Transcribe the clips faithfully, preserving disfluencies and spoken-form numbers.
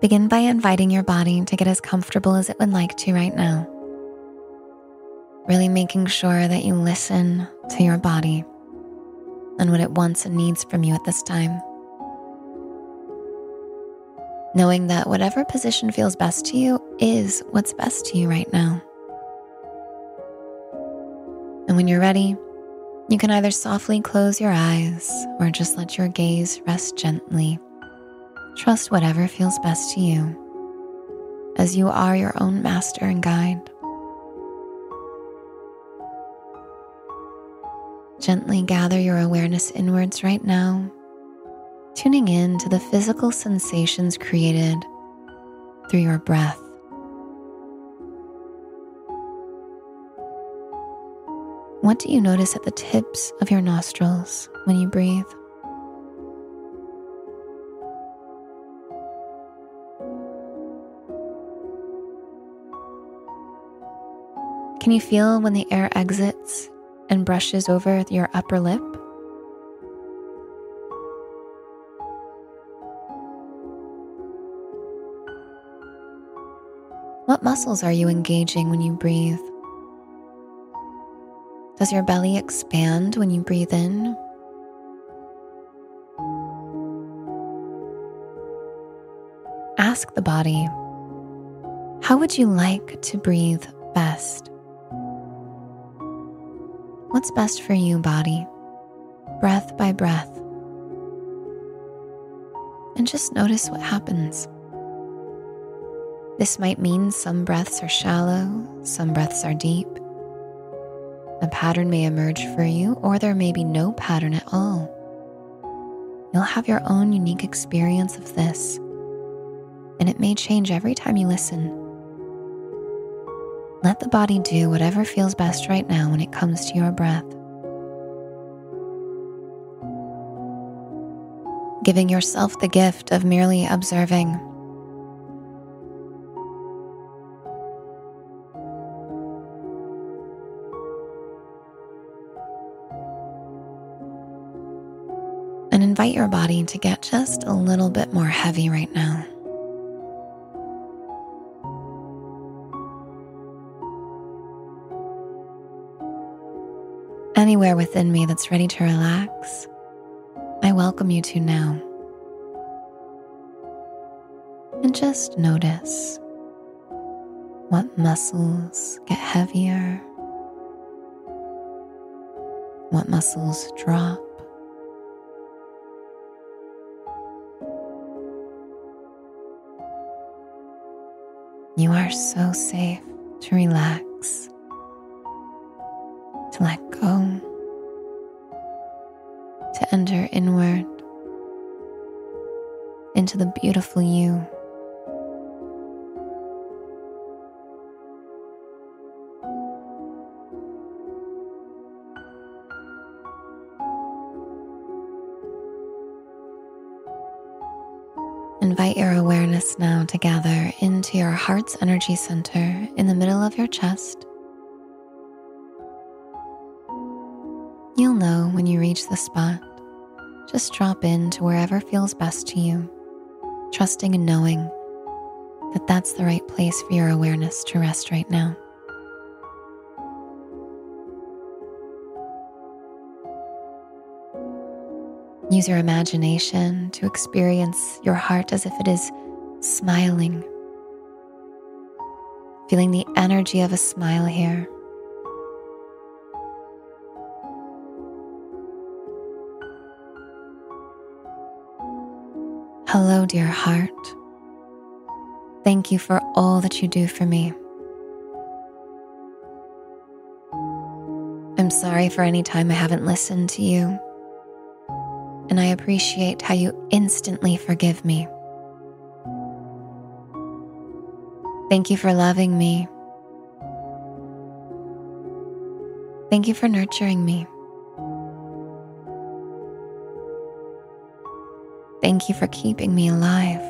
Begin by inviting your body to get as comfortable as it would like to right now. Really making sure that you listen to your body and what it wants and needs from you at this time. Knowing that whatever position feels best to you is what's best to you right now. And when you're ready, you can either softly close your eyes or just let your gaze rest gently. Trust whatever feels best to you, as you are your own master and guide. Gently gather your awareness inwards right now, tuning in to the physical sensations created through your breath. What do you notice at the tips of your nostrils when you breathe? Can you feel when the air exits and brushes over your upper lip? What muscles are you engaging when you breathe? Does your belly expand when you breathe in? Ask the body, how would you like to breathe best? What's best for you, body? Breath by breath. And just notice what happens. This might mean some breaths are shallow, some breaths are deep. A pattern may emerge for you, or there may be no pattern at all. You'll have your own unique experience of this, and it may change every time you listen. Let the body do whatever feels best right now when it comes to your breath. Giving yourself the gift of merely observing. And invite your body to get just a little bit more heavy right now. Anywhere within me that's ready to relax, I welcome you to now. And just notice what muscles get heavier, what muscles drop. You are so safe to relax, to let go, to enter inward into the beautiful you. Invite your awareness now to gather into your heart's energy center in the middle of your chest. You'll know when you reach the spot. Just drop into wherever feels best to you, trusting and knowing that that's the right place for your awareness to rest right now. Use your imagination to experience your heart as if it is smiling, feeling the energy of a smile here. Hello, dear heart. Thank you for all that you do for me. I'm sorry for any time I haven't listened to you, and I appreciate how you instantly forgive me. Thank you for loving me. Thank you for nurturing me. Thank you for keeping me alive.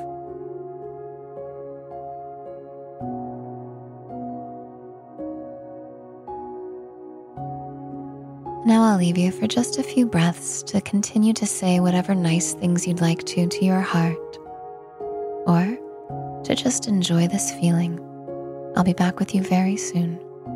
Now I'll leave you for just a few breaths to continue to say whatever nice things you'd like to to your heart, or to just enjoy this feeling. I'll be back with you very soon.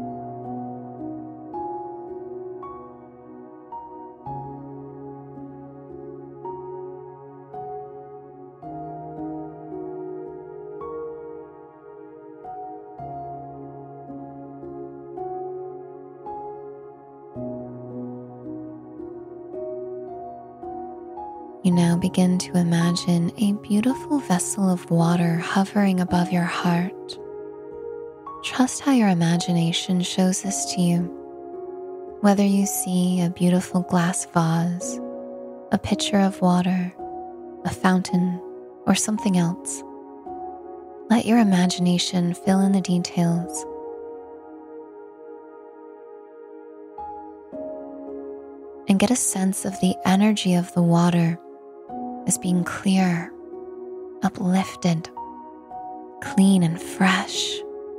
You now begin to imagine a beautiful vessel of water hovering above your heart. Trust how your imagination shows this to you. Whether you see a beautiful glass vase, a pitcher of water, a fountain, or something else, let your imagination fill in the details. And get a sense of the energy of the water as being clear, uplifted, clean and fresh.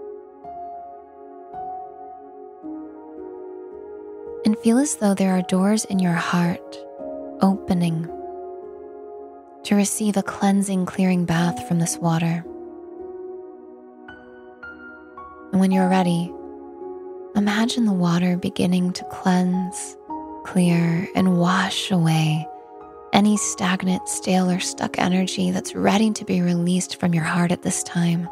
And feel as though there are doors in your heart opening to receive a cleansing, clearing bath from this water. And when you're ready, imagine the water beginning to cleanse, clear, and wash away any stagnant, stale, or stuck energy that's ready to be released from your heart at this time.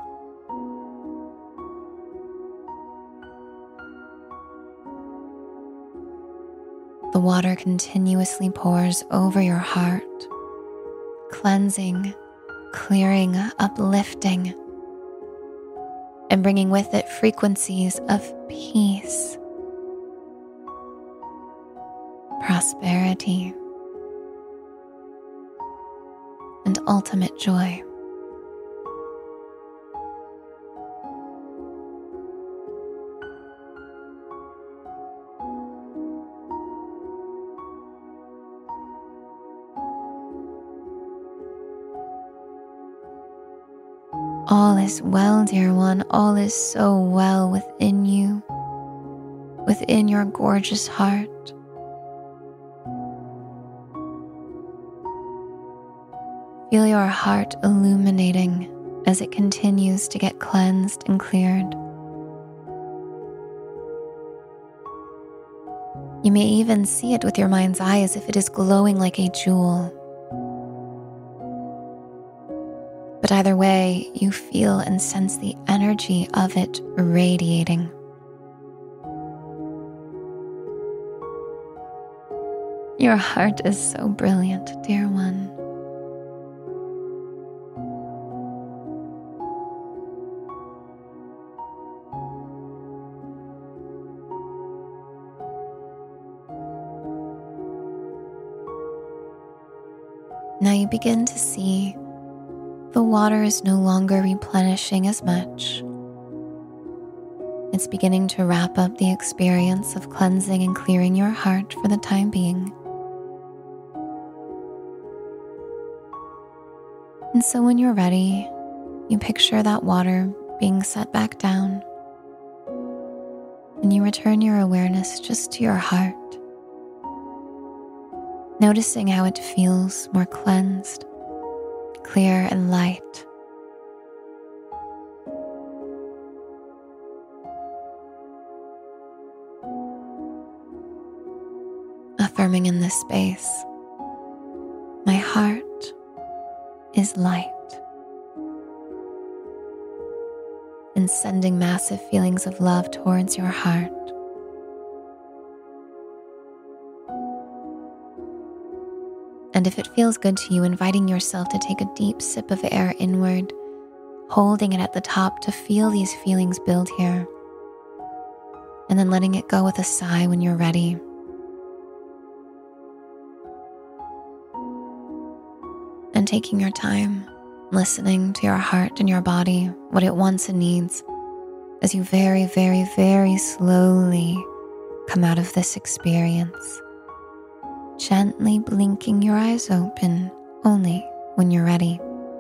The water continuously pours over your heart, cleansing, clearing, uplifting, and bringing with it frequencies of peace, prosperity, and ultimate joy. All is well, dear one. All is so well within you, within your gorgeous heart. Feel your heart illuminating as it continues to get cleansed and cleared. You may even see it with your mind's eye as if it is glowing like a jewel. But either way, you feel and sense the energy of it radiating. Your heart is so brilliant, dear one. Now you begin to see the water is no longer replenishing as much. It's beginning to wrap up the experience of cleansing and clearing your heart for the time being. And so when you're ready, you picture that water being set back down, and you return your awareness just to your heart, noticing how it feels more cleansed, clear and light. Affirming in this space, my heart is light, and sending massive feelings of love towards your heart. And if it feels good to you, inviting yourself to take a deep sip of air inward, holding it at the top to feel these feelings build here, and then letting it go with a sigh when you're ready. And taking your time, listening to your heart and your body, what it wants and needs, as you very, very, very slowly come out of this experience. Gently blinking your eyes open only when you're ready.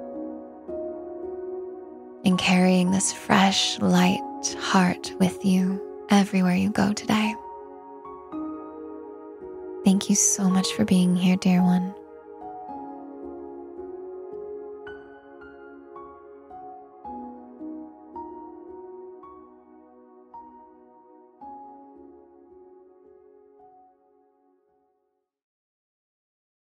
And carrying this fresh, light heart with you everywhere you go today. Thank you so much for being here, dear one.